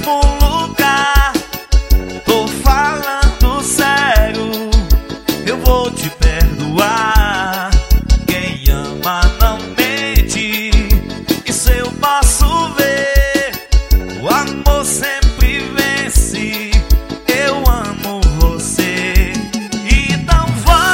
mesmo lugar. Tô falando sério, eu vou te perdoar. Quem ama não mente, isso eu posso ver. O amor sempre vence, eu amo você. Então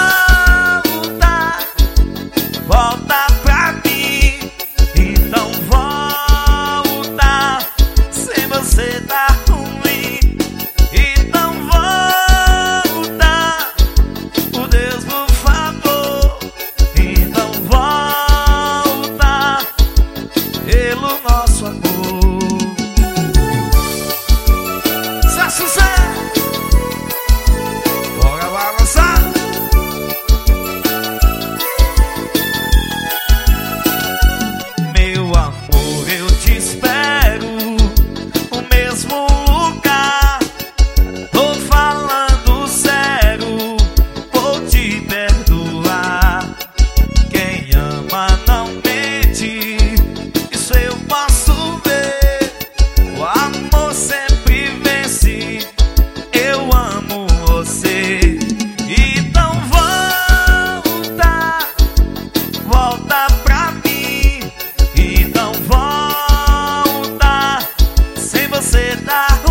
volta pra mim. Então volta, sem você tá ruim. Então volta, por Deus, por favor. Então volta, pelo nosso amor. Celso Zé, bora balançar. Meu amor, eu te espero no mesmo lugar. Tô falando sério, vou te perdoar. Quem ama não mente, isso eu posso ver. O amor sempre vence, eu amo você. Então volta pra mim. Então volta, sem você tá ruim.